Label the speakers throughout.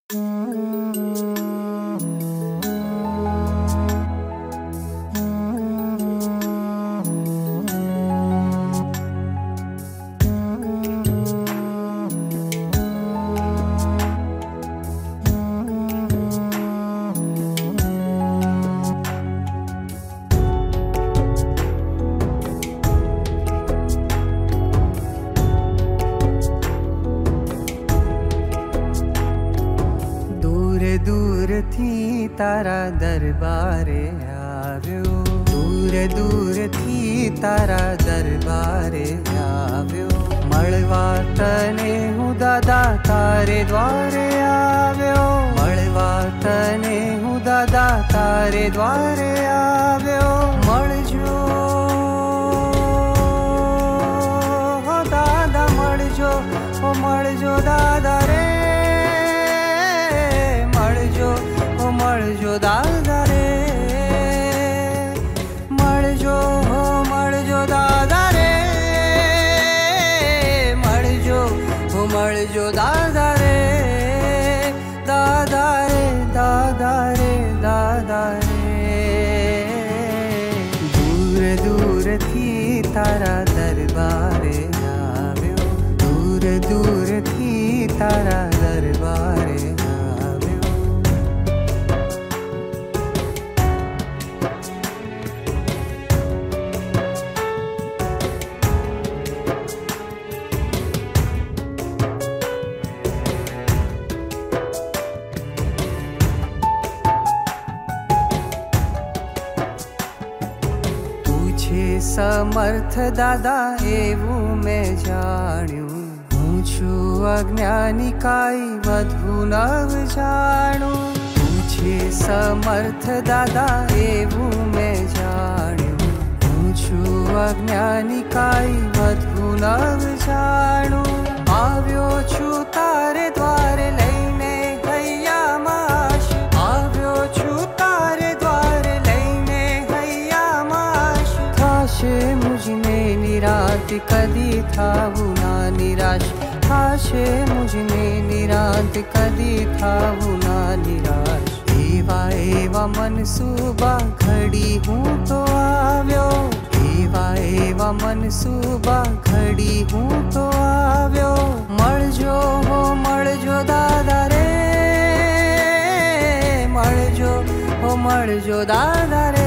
Speaker 1: दूर थी तारा दरबारे આવ્યો दूर दूर थी तारा दरबारे આવ્યો મળવા તને હું દાદા તારે દ્વારે આવ્યો મળવા તને હું દાદા તારે દ્વારે આવ્યો મળજો હો દાદા મળજો દાદા રે મળજો દાદા રે મળજો દાદા રે મળજો દાદા રે દાદા રે દાદા રે દાદા રે दूर दूर थी तारा दरबारे આવ્યો दूर दूर थी तारा दरबारे समर्थ दादा एवं मैं जाण्यू हूँ छू अज्ञानी काई वधु नव जाणू पूछे समर्थ दादा एवं मैं जाण्यू हूँ छू अज्ञानी काई वधु नव जाणू આવ્યો છું તારે દ્વારે લઈને હૈયામાં આવ્યો છું તારે દ્વારે લઈને હૈયામાં થાશે મુજને નિરાંત કદી થાવું ના નિરાશ થાશે મુજને નિરાંત કદી થાવું ના નિરાશ એવા એવા મનસૂબા ઘડી હું તો આવ્યો એવા એવા મનસૂબા ઘડી હું તો આવ્યો મળજો દાદા રે મળજો દાદા રે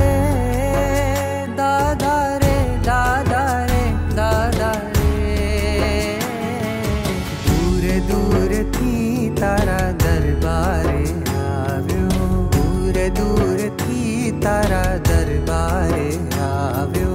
Speaker 1: દાદા રે દાદા રે દાદા રે दूर दूर थी तारा दरबारे આવ્યો दूर दूर थी तारा दरबारे આવ્યો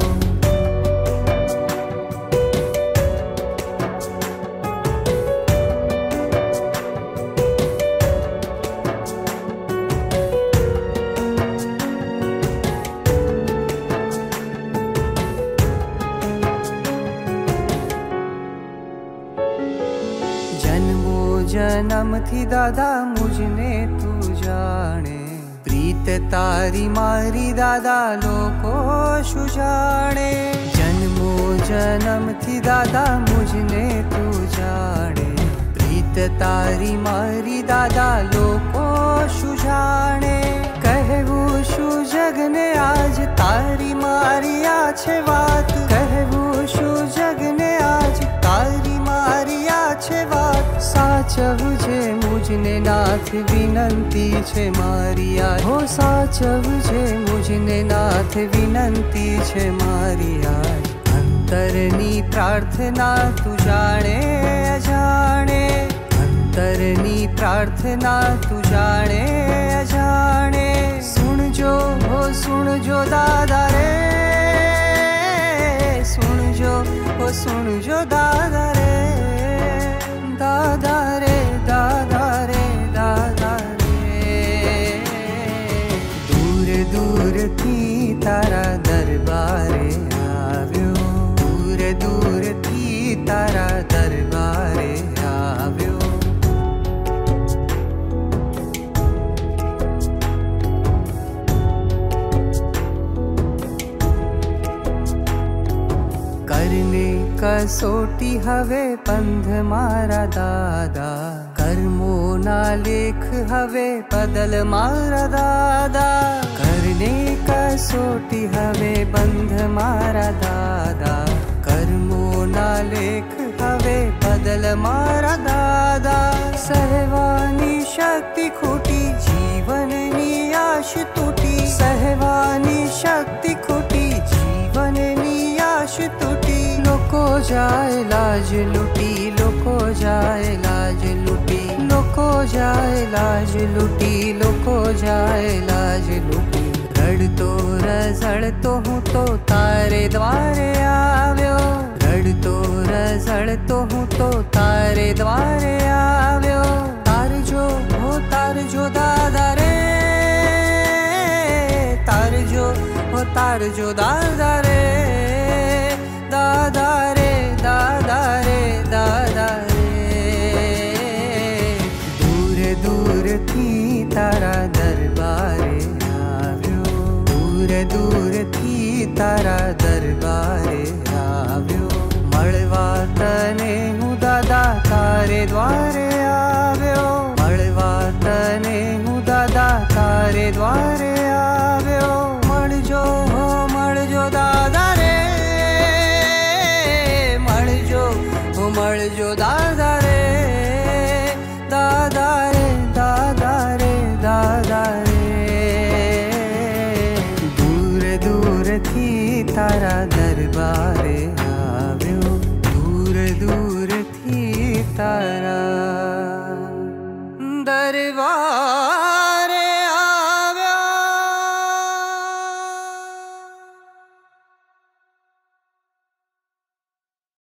Speaker 1: जन्म थी दादा मुझने तू जाने प्रीत तारी मारी दादा लोको शु जाने जन्मो जन्म थी दादा मुझने तू जाने प्रीत तारी मारी दादा लोको शु जाने कहवू शु जगने आज तारी मारी आछे बात कहवू शु जगने आज तारी मारी आछे बात साचवजे मुझने नाथ विनंती छे मारी आज हो साचवजे मुझने नाथ विनंती छे मारी आज अंतरनी प्रार्थना तू जाने अजाणे अंतरनी प्रार्थना तू जाने अजाणे सुनजो दादा रे सुनजो दादा रे दादा रे दादा रे दादा रे दूर दूर थी तारा दरबारे આવ્યો दूर दूर थी तारा दरबारे આવ્યો करने कसोटी हवे पंध मारा दादा कर्मो ना लेख हवे बदल मारा दादा, करने कसोटी हवे बंध मारा दादा, कर्मो ना लेख हवे बदल मारा दादा। सहवानी शक्ति खोटी जीवननी आश तूटी, सहवानी शक्ति खोटी जीवननी आश तूटी। लोको जाए लाज लुटी, लोको जाए लाज लुटी, लोको जाए लाज लुटी, लोको जाए लाज लुटी। रड़तो रजड़तो हूँ तो तारे द्वारे आव्यो, रड़तो रजड़तो हूँ तो तारे द्वारे आव्यो। तार जो दादा रे, तार जो दादा रे, दादा रे दादा रे दादा रे। दूर दूर थी तारा दरबारे आव्यो, दूर दूर थी तारा दरबारे आव्यो। मळवा तने हूँ दादा तारे द्वारे आव्यो, मळवा तने हूँ दादा तारे द्वारे आव्यो। मळजो दादा रे, मळजो दादा रे, दादा रे दादा रे दादा रे। दूर दूर थी तारा दरबारे आव्यो, दूर दूर थी तारा